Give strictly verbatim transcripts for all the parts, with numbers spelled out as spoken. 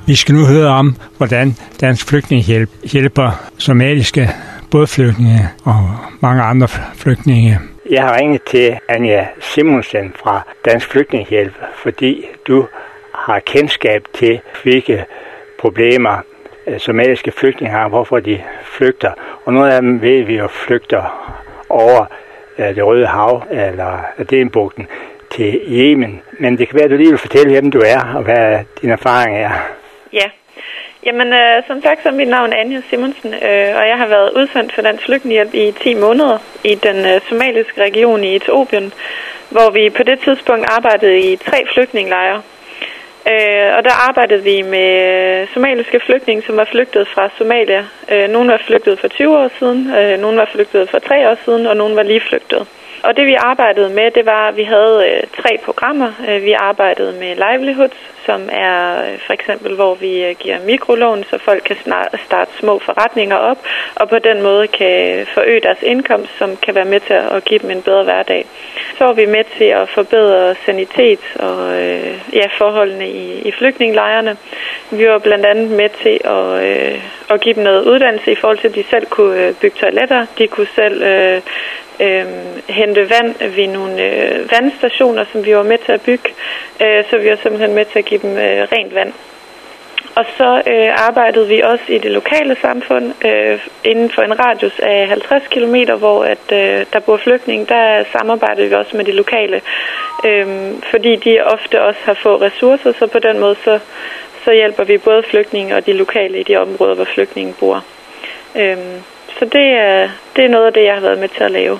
Vi skal nu høre om, hvordan Dansk Flygtningehjælp hjælper somaliske bådflygtninge og mange andre flygtninge. Jeg har ringet til Anja Simonsen fra Dansk Flygtningehjælp, fordi du har kendskab til, hvilke problemer somaliske flygtninge har, hvorfor de flygter. Og nogle af dem ved vi jo flygter over det Røde Hav eller Adenbugten til Yemen. Men det kan være, at du lige vil fortælle, hvem du er og hvad din erfaring er. Ja, jamen øh, som sagt, så er mit navn Anja Simonsen, øh, og jeg har været udsendt for Dansk Flygtningehjælp i ti måneder i den øh, somaliske region i Etiopien, hvor vi på det tidspunkt arbejdede i tre flygtningelejre. Øh, og der arbejdede vi med øh, somaliske flygtninge, som var flygtet fra Somalia. Øh, nogle var flygtet for tyve år siden, øh, nogle var flygtet for tre år siden, og nogle var lige flygtet. Og det vi arbejdede med, det var, at vi havde øh, tre programmer. Øh, vi arbejdede med livelihoods, som er øh, for eksempel, hvor vi øh, giver mikrolån, så folk kan snart starte små forretninger op, og på den måde kan forøge deres indkomst, som kan være med til at give dem en bedre hverdag. Så var vi med til at forbedre sanitet og øh, ja, forholdene i, i flygtningelejrene. Vi var blandt andet med til at, øh, at give dem noget uddannelse i forhold til, at de selv kunne øh, bygge toiletter. De kunne selv øh, øh, hente vand ved nogle øh, vandstationer, som vi var med til at bygge. Øh, så vi var simpelthen med til at give dem øh, rent vand. Og så øh, arbejdede vi også i det lokale samfund øh, inden for en radius af halvtreds kilometer, hvor at, øh, der bor flygtninge. Der samarbejdede vi også med de lokale, øh, fordi de ofte også har få ressourcer, så på den måde så, så hjælper vi både flygtninge og de lokale i de områder, hvor flygtninge bor. Øh, så det er, det er noget af det, jeg har været med til at lave.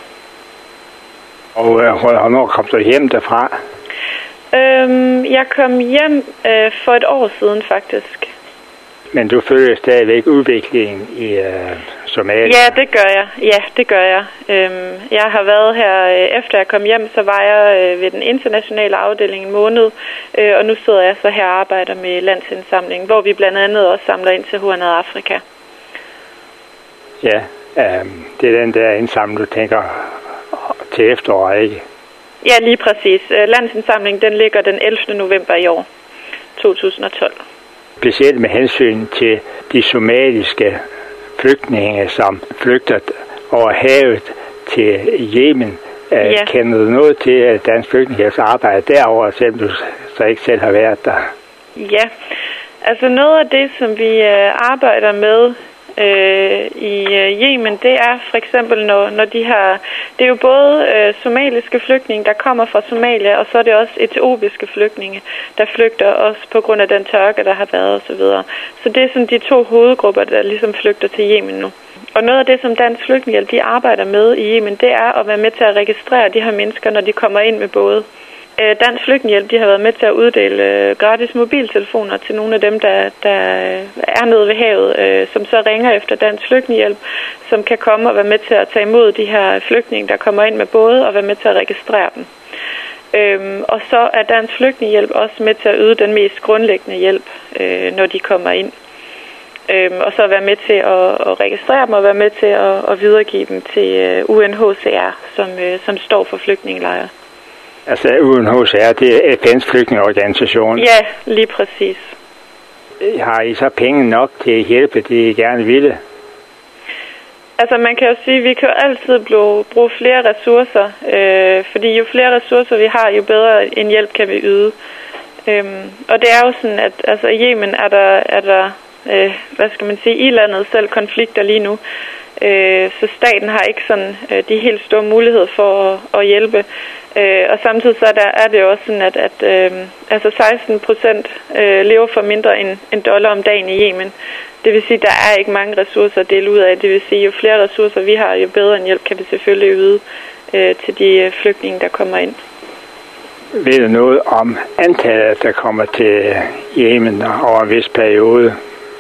Og øh, hvornår kom du hjem derfra? Øhm, jeg kom hjem øh, for et år siden, faktisk. Men du følger stadigvæk udviklingen i øh, Somalia? Ja, det gør jeg. Ja, det gør jeg. Øhm, jeg har været her, øh, efter jeg kom hjem, så var jeg øh, ved den internationale afdeling en måned, øh, og nu sidder jeg så her og arbejder med landsindsamling, hvor vi blandt andet også samler ind til Hornet Afrika. Ja, øh, det er den der indsamling, du tænker til efteråret, ikke? Ja, lige præcis. Landsindsamlingen, den ligger den ellevte november i år, to tusind og tolv. Specielt med hensyn til de somaliske flygtninge, som flygter over havet til Yemen. Ja. Kender du noget til, at Dansk Flygtningehjælps arbejde derovre, selvom du så ikke selv har været der? Ja, altså noget af det, som vi arbejder med Øh, i øh, Yemen, det er for eksempel, når, når de har, det er jo både øh, somaliske flygtninge, der kommer fra Somalia, og så er det også etiopiske flygtninge, der flygter også på grund af den tørke, der har været osv. Så, så det er sådan de to hovedgrupper, der ligesom flygter til Yemen nu. Og noget af det, som Dansk Flygtningehjælp de arbejder med i Yemen, det er at være med til at registrere de her mennesker, når de kommer ind med både. Dansk Flygtningehjælp, de har været med til at uddele gratis mobiltelefoner til nogle af dem, der, der er nede ved havet, som så ringer efter Dansk Flygtningehjælp, som kan komme og være med til at tage imod de her flygtninge, der kommer ind med både, og være med til at registrere dem. Øhm, og så er Dansk Flygtningehjælp også med til at yde den mest grundlæggende hjælp, øh, når de kommer ind. Øhm, og så være med til at, at registrere dem og være med til at, at videregive dem til U N H C R, som, øh, som står for flygtningelejre. Altså U N H C R, det er F N's flygtningeorganisation? Ja, lige præcis. Har I så penge nok til at hjælpe det, I gerne ville? Altså man kan jo sige, at vi kan jo altid bruge flere ressourcer, øh, fordi jo flere ressourcer vi har, jo bedre en hjælp kan vi yde. Øhm, og det er jo sådan, at altså, i Yemen er der, er der øh, hvad skal man sige, i landet selv konflikter lige nu. Øh, så staten har ikke sådan øh, de helt store muligheder for at, at hjælpe. Øh, og samtidig så er, der, er det jo også sådan, at, at øh, altså seksten procent øh, lever for mindre end en dollar om dagen i Yemen. Det vil sige, at der er ikke mange ressourcer at dele ud af. Det vil sige, at jo flere ressourcer vi har, jo bedre en hjælp kan vi selvfølgelig yde øh, til de flygtninge, der kommer ind. Ved du noget om antallet, der kommer til Yemen over en vis periode?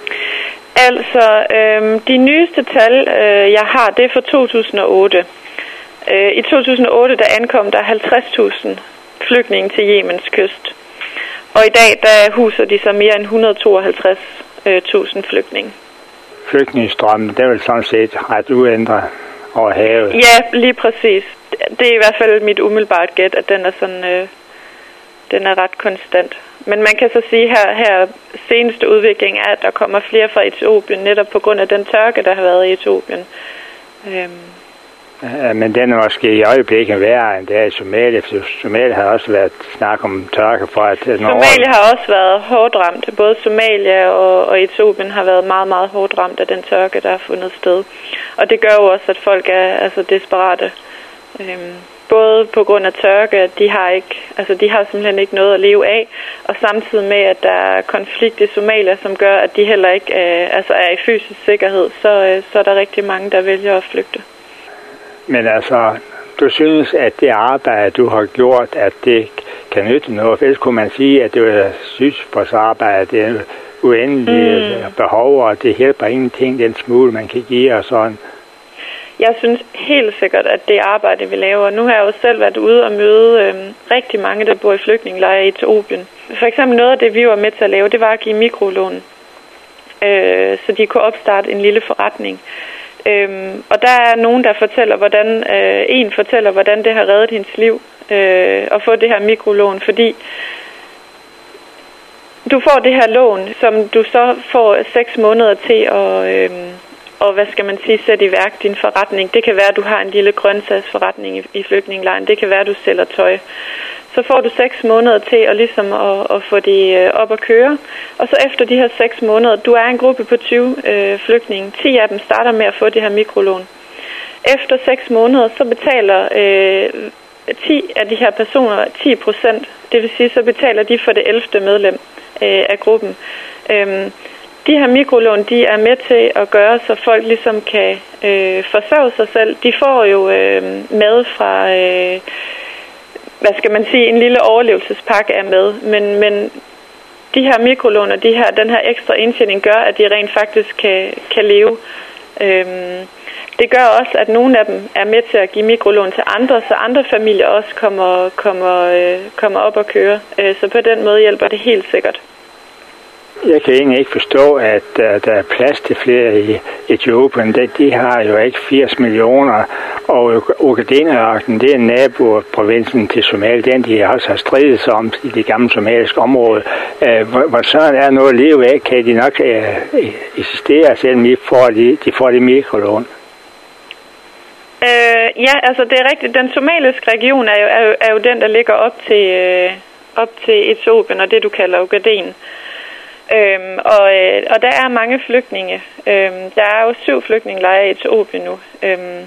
Altså, øh, de nyeste tal, øh, jeg har, det er fra to tusind og otte. Øh, I to tusind og otte, der ankom der halvtreds tusind flygtninge til Yemens kyst. Og i dag, der huser de så mere end et hundrede og tooghalvtreds tusind flygtninge. Flygtningestrømmen, det er vel sådan set ret uændret over havet? Ja, lige præcis. Det er i hvert fald mit umiddelbart gæt, at den er sådan, øh, den er ret konstant. men man kan så sige, her her seneste udvikling er, at der kommer flere fra Etiopien, netop på grund af den tørke, der har været i Etiopien. Øhm. Ja, men den er måske i øjeblikket værre end det er i Somalia, for Somalia har også været snak om tørke for at... Somalia har også været hårdt ramt. Både Somalia og, og Etiopien har været meget, meget hårdt ramt af den tørke, der har fundet sted. Og det gør jo også, at folk er altså desperate. Øhm. Både på grund af tørke, at de har ikke, altså de har simpelthen ikke noget at leve af, og samtidig med, at der er konflikt i Somalia, som gør, at de heller ikke øh, altså er i fysisk sikkerhed, så, øh, så er der rigtig mange, der vælger at flygte. Men altså, du synes, at det arbejde, du har gjort, at det kan nytte noget? Ellers kunne man sige, at det er sygeplejerskearbejde, det er uendelige mm. behov, og det hjælper ingenting, den smule, man kan give og sådan. Jeg synes helt sikkert, at det arbejde, vi laver. Nu har jeg jo selv været ude og møde øh, rigtig mange, der bor i flygtningelejre i Etiopien. For eksempel noget af det, vi var med til at lave, det var at give mikrolån, øh, så de kunne opstarte en lille forretning. Øhm, og der er nogen, der fortæller, hvordan øh, en fortæller, hvordan det har reddet hendes liv øh, at få det her mikrolån, fordi du får det her lån, som du så får seks måneder til at, øh, og hvad skal man sige, sætte i værk din forretning. Det kan være, at du har en lille grøntsagsforretning i, i flygtningelejren. Det kan være, at du sælger tøj. Så får du seks måneder til at, ligesom at, at få det op at køre. Og så efter de her seks måneder, du er en gruppe på tyve øh, flygtninge. ti af dem starter med at få det her mikrolån. Efter seks måneder, så betaler øh, ti af de her personer ti procent. Det vil sige, så betaler de for det ellevte medlem øh, af gruppen. Øhm, de her mikrolån, de er med til at gøre, så folk ligesom kan øh, forsørge sig selv. De får jo øh, mad fra... Øh, hvad skal man sige, en lille overlevelsespakke er med, men, men de her mikrolån og de her, den her ekstra indtjening gør, at de rent faktisk kan, kan leve. Øhm, det gør også, at nogle af dem er med til at give mikrolån til andre, så andre familier også kommer, kommer, øh, kommer op og køre. Øh, så på den måde hjælper det helt sikkert. Jeg kan egentlig ikke forstå, at uh, der er plads til flere i Etiopien. De, de har jo ikke firs millioner, og Ogaden-ørkenen, det er naboprovinsen til Somalia, den de også har stridet sig om i det gamle somaliske område. Uh, hvor, hvor sådan er noget at leve af, kan de nok uh, eksistere, selvom de får de, de, får de mikrolån. Øh, ja, altså det er rigtigt. Den somaliske region er jo, er jo, er jo den, der ligger op til, øh, op til Etiopien, og det du kalder Ogaden. Øhm, og, øh, og der er mange flygtninge. Øhm, der er jo syv flygtningelejre i Etiopien nu. Øhm,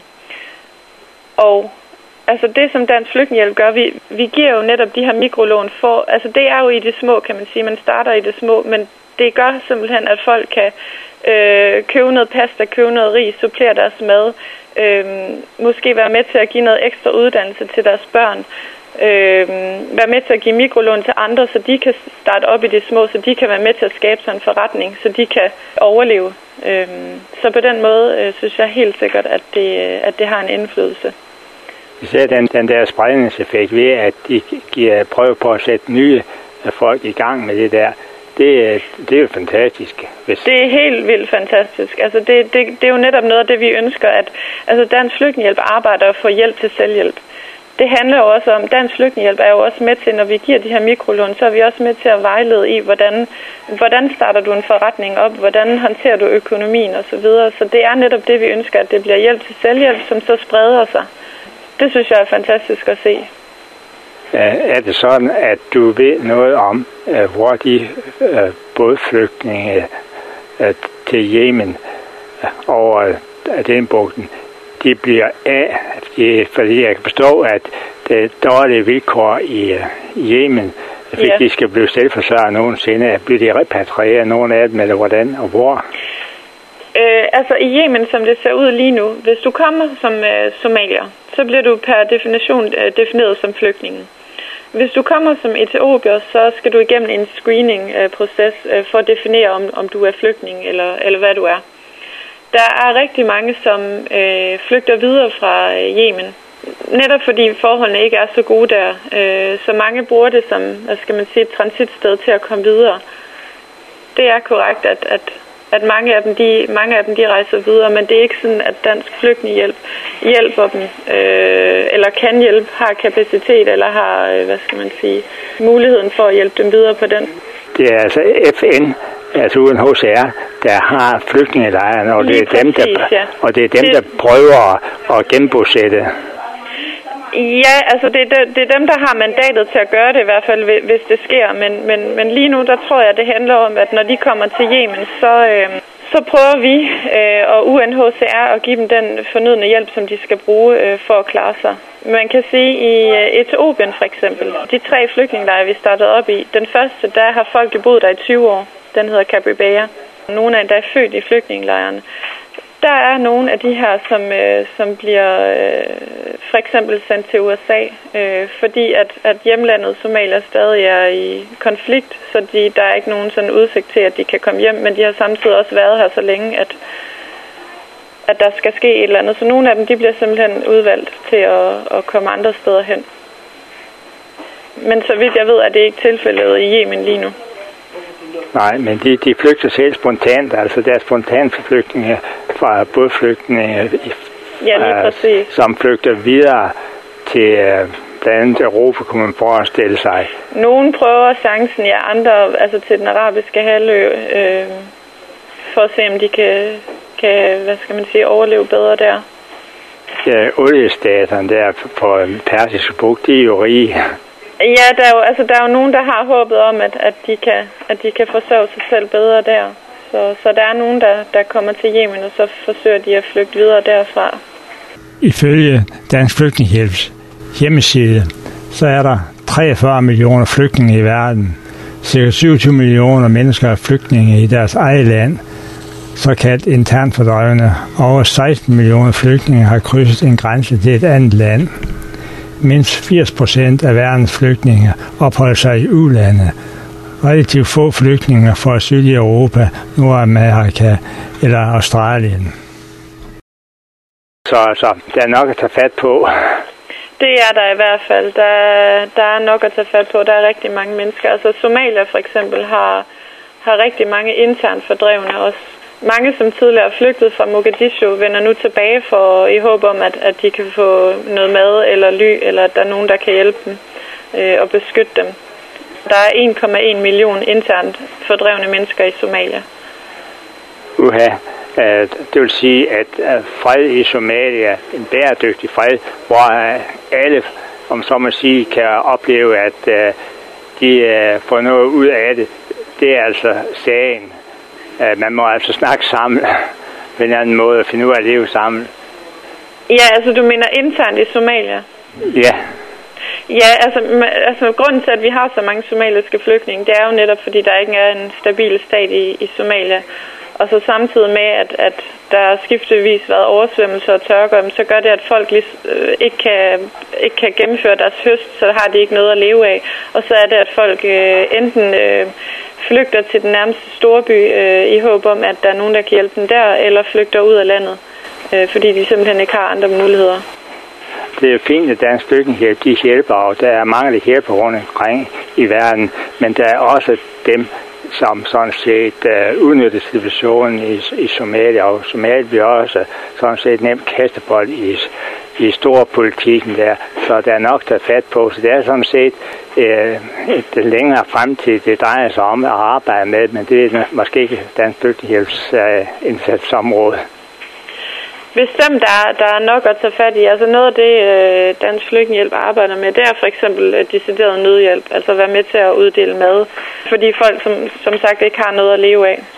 og altså det, som Dansk Flygtningehjælp gør, vi, vi giver jo netop de her mikrolån for, altså det er jo i det små, kan man sige. Man starter i det små, men det gør simpelthen, at folk kan øh, købe noget pasta, købe noget ris, supplere deres mad, øh, måske være med til at give noget ekstra uddannelse til deres børn. Øh, være med til at give mikrolån til andre, så de kan starte op i det små, så de kan være med til at skabe sådan en forretning, så de kan overleve. Øh, så på den måde øh, synes jeg helt sikkert, at det, at det har en indflydelse. Især den, den der spredningseffekt ved, at de giver prøve på at sætte nye folk i gang med det der, det, det er jo fantastisk. Hvis... Det er helt vildt fantastisk. Altså det, det, det er jo netop noget af det, vi ønsker, at altså Dansk Flygtningehjælp arbejder for hjælp til selvhjælp. Det handler jo også om, Dansk Flygtningehjælp er jo også med til, når vi giver de her mikrolån, så er vi også med til at vejlede i, hvordan, hvordan starter du en forretning op, hvordan håndterer du økonomien osv. Så, så det er netop det, vi ønsker, at det bliver hjælp til selvhjælp, som så spreder sig. Det synes jeg er fantastisk at se. Er det sådan, at du ved noget om, hvor de bådflygtninge til Yemen over Adenbugten, de bliver af, de, fordi jeg kan forstå, at det er dårlige vilkår i Yemen, fordi ja. De skal blive selvforsørget nogensinde. Bliver de repatrieret, nogen af dem, eller hvordan og hvor? Øh, altså i Yemen, som det ser ud lige nu, hvis du kommer som øh, somalier, så bliver du per definition øh, defineret som flygtninge. Hvis du kommer som etiopier, så skal du igennem en screening-proces øh, for at definere, om, om du er flygtning eller, eller hvad du er. Der er rigtig mange, som øh, flygter videre fra øh, Yemen, netop fordi forholdene ikke er så gode der. Øh, så mange bruger det som, hvad skal man sige, et transitsted til at komme videre. Det er korrekt, at, at at mange af dem, de, mange af dem, de rejser videre, men det er ikke sådan, at Dansk Flygtningehjælp hjælper dem, øh, eller kan hjælpe, har kapacitet, eller har, øh, hvad skal man sige, muligheden for at hjælpe dem videre på den. Det er altså F N, altså U N H C R, der har flygtningelejrene, og det er præcis, dem, der, ja. og det er dem, det... der prøver at genbosætte. Ja, altså det, det, det er dem, der har mandatet til at gøre det i hvert fald, hvis det sker. Men, men, men lige nu, der tror jeg, det handler om, at når de kommer til Yemen, så, øh, så prøver vi øh, og U N H C R at give dem den fornødne hjælp, som de skal bruge øh, for at klare sig. Man kan sige, i øh, Etiopien for eksempel, de tre flygtningelejre, vi startede op i, den første, der har folk jo boet der i tyve år. Den hedder Kabibea. Nogle af dem, der er født i flygtningelejrene. Der er nogle af de her, som, øh, som bliver øh, for eksempel sendt til U S A, øh, fordi at, at hjemlandet Somalia stadig er i konflikt, så de, der er ikke nogen sådan udsigt til, at de kan komme hjem, men de har samtidig også været her så længe, at, at der skal ske et eller andet. Så nogle af dem, de bliver simpelthen udvalgt til at, at komme andre steder hen. Men så vidt jeg ved, er det ikke tilfældet i Yemen lige nu. Nej, men de, de flygter selv spontant, altså der er spontane flygtninge fra bådflygtninge, ja, øh, som flygter videre til øh, blandt andet Europa, kunne man forestille sig. Nogle prøver chancen, ja, andre altså til den arabiske halvø, øh, for at se, om de kan, kan, hvad skal man sige, overleve bedre der. Ja, oliestaterne der på Persiske Bugt, de er jo rige. Ja, der er jo, altså, der er jo nogen, der har håbet om, at, at, de, kan, at de kan forsørge sig selv bedre der. Så, så der er nogen, der, der kommer til Yemen, og så forsøger de at flygte videre derfra. Ifølge Dansk Flygtningehjælps hjemmeside, så er der treogfyrre millioner flygtninge i verden. Cirka syvogtyve millioner mennesker er flygtninge i deres eget land, såkaldt internt fordrevne. Over seksten millioner flygtninge har krydset en grænse til et andet land. Mindst firs procent af verdens flygtninge opholder sig i u-lande. Relativt få flygtninge får asyl i Europa, Nordamerika eller Australien. Så, så der er nok at tage fat på. Det er der i hvert fald. Der, der er nok at tage fat på. Der er rigtig mange mennesker. Altså Somalia for eksempel har, har rigtig mange internt fordrevne også. Mange, som tidligere er flygtet fra Mogadishu, vender nu tilbage for i håb om, at, at de kan få noget mad eller ly, eller at der er nogen, der kan hjælpe dem øh, og beskytte dem. Der er en komma en million internt fordrevne mennesker i Somalia. Uha. Det vil sige, at fred i Somalia, en bæredygtig fred, hvor alle, om så må sige, kan opleve, at de får noget ud af det, det er altså sagen. Man må altså snakke sammen på en anden måde og finde ud af at leve sammen. Ja, altså du mener internt i Somalia? Ja. Ja, altså, altså grunden til, at vi har så mange somaliske flygtninge, det er jo netop, fordi der ikke er en stabil stat i, i Somalia. Og så samtidig med, at, at der skiftevis været oversvømmelser og tørker, så gør det, at folk lige, øh, ikke, kan, ikke kan gennemføre deres høst, så har de ikke noget at leve af. Og så er det, at folk øh, enten øh, flygter til den nærmeste storby øh, i håb om, at der er nogen, der kan hjælpe dem der, eller flygter ud af landet, øh, fordi de simpelthen ikke har andre muligheder. Det er fint, at Dansk Flygtningehjælp, de hjælper, og der er mange, der hjælper rundt omkring i verden, men der er også dem, som sådan set uh, udnytter situationen i, i Somalia, og Somalia bliver også sådan set nemt kastebold i, i storpolitikken der, så der er nok at tage fat på. Så det er sådan set uh, et længere fremtid, det drejer sig om at arbejde med, men det er måske ikke Dansk Flygtningehjælps uh, indsatsområde. Bestemt, der er, der er nok at tage fat i. Altså noget af det, øh, Dansk Flygtningehjælp arbejder med, det er for eksempel øh, decideret nødhjælp, altså være med til at uddele mad, fordi folk som, som sagt ikke har noget at leve af.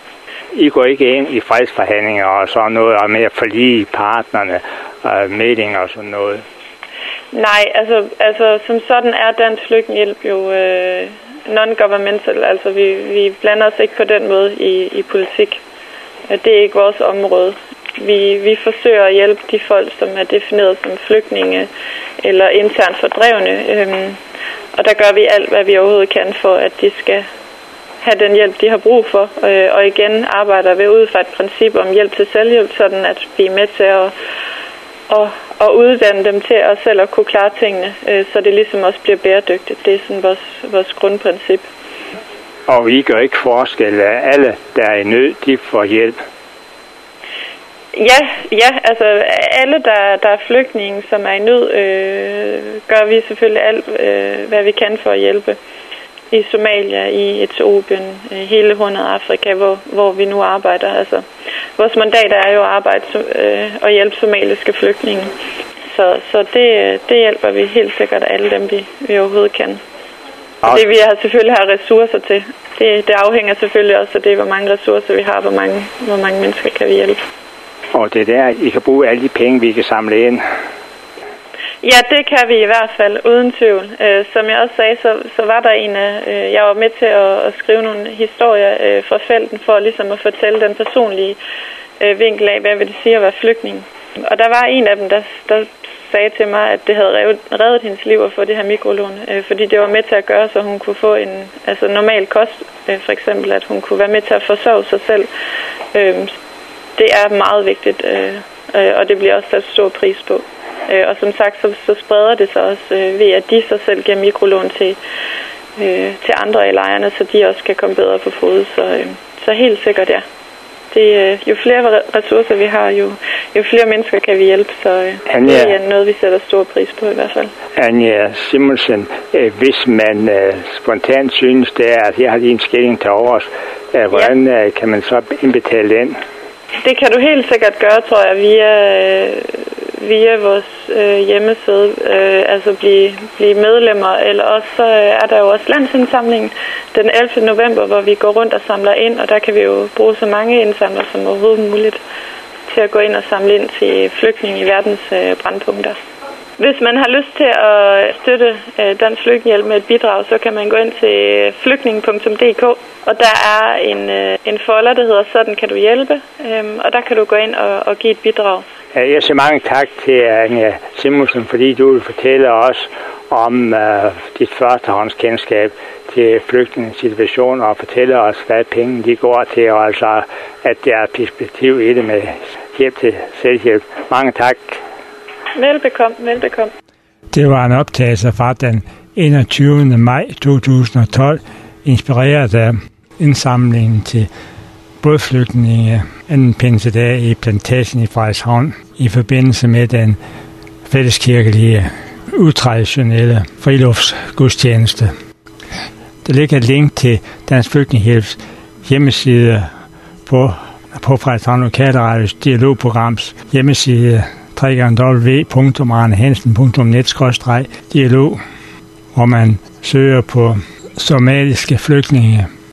I går ikke ind i fredsforhandlinger og sådan noget, og med at forlige partnerne og medinger og sådan noget? Nej, altså, altså som sådan er Dansk Flygtningehjælp jo øh, non-governmental, altså vi, vi blander os ikke på den måde i, i politik. Det er ikke vores område. Vi, vi forsøger at hjælpe de folk, som er defineret som flygtninge eller internt fordrevne. Øhm, og der gør vi alt, hvad vi overhovedet kan for, at de skal have den hjælp, de har brug for. Øh, og igen arbejder vi ud fra et princip om hjælp til selvhjælp, sådan at vi er med til at, at, at uddanne dem til at selv at kunne klare tingene, øh, så det ligesom også bliver bæredygtigt. Det er sådan vores, vores grundprincip. Og I gør ikke forskel, at alle, der er i nød, de får hjælp? Ja, ja, altså alle, der, der er flygtninge, som er i nød, øh, gør vi selvfølgelig alt, øh, hvad vi kan for at hjælpe. I Somalia, i Etiopien, hele Hornet af Afrika, hvor, hvor vi nu arbejder. Altså, vores mandat er jo at arbejde øh, og hjælpe somaliske flygtninge. Så, så det, det hjælper vi helt sikkert alle dem, vi, vi overhovedet kan. Og det vi har selvfølgelig har ressourcer til, det, det afhænger selvfølgelig også af det, hvor mange ressourcer vi har, hvor mange, hvor mange mennesker kan vi hjælpe. Og det er der, I kan bruge alle de penge, vi kan samle ind? Ja, det kan vi i hvert fald, uden tvivl. Øh, som jeg også sagde, så, så var der en af, øh, jeg var med til at, at skrive nogle historier øh, fra felten, for ligesom at fortælle den personlige øh, vinkel af, hvad vil det sige at være flygtning. Og der var en af dem, der, der sagde til mig, at det havde reddet, reddet hendes liv at få det her mikrolån, øh, fordi det var med til at gøre, så hun kunne få en altså normal kost, øh, for eksempel, at hun kunne være med til at forsørge sig selv. Øh, det er meget vigtigt, øh, øh, og det bliver også sat stor pris på. Øh, og som sagt, så, så spreder det sig også øh, ved, at de så selv giver mikrolån til, øh, til andre i lejrene, så de også kan komme bedre på fod. Så, øh, så helt sikkert, ja. Det, øh, jo flere ressourcer vi har, jo, jo flere mennesker kan vi hjælpe, så øh, Anja, det er noget, vi sætter stor pris på i hvert fald. Anja Simonsen, øh, hvis man øh, spontant synes, det er, at jeg har lige en skilling til overs, øh, hvordan ja. øh, kan man så indbetale den? Det kan du helt sikkert gøre, tror jeg, via, øh, via vores øh, hjemmeside, øh, altså blive, blive medlemmer, eller også så er der jo også landsindsamlingen den ellevte november, hvor vi går rundt og samler ind, og der kan vi jo bruge så mange indsamler som overhovedet muligt til at gå ind og samle ind til flygtninge i verdens øh, brandpunkter. Hvis man har lyst til at støtte øh, Dansk Flygtningehjælp med et bidrag, så kan man gå ind til flygtning punktum d k, og der er en, øh, en folder, der hedder Sådan kan du hjælpe, øh, og der kan du gå ind og, og give et bidrag. Jeg siger mange tak til Anja Simonsen, fordi du vil fortælle os om øh, dit førstehåndskendskab til flygtningesituationen og fortælle os, hvad penge de går til, og altså at der er perspektiv i det med hjælp til selvhjælp. Mange tak. Velbekomme, velbekomme. Det var en optagelse fra den enogtyvende maj to tusind og tolv, inspireret af indsamlingen til bådflygtninge anden pinsedag i Plantagen i Frederikshavn i forbindelse med den fælleskirkelige utraditionelle friluftsgudstjeneste. Der ligger et link til Dansk Flygtningehjælps hjemmeside på, på Frederikshavn Lokalradios dialogprograms hjemmeside w w w punktum arnehansen punktum net skråstreg dialog, hvor man søger på somaliske flygtninge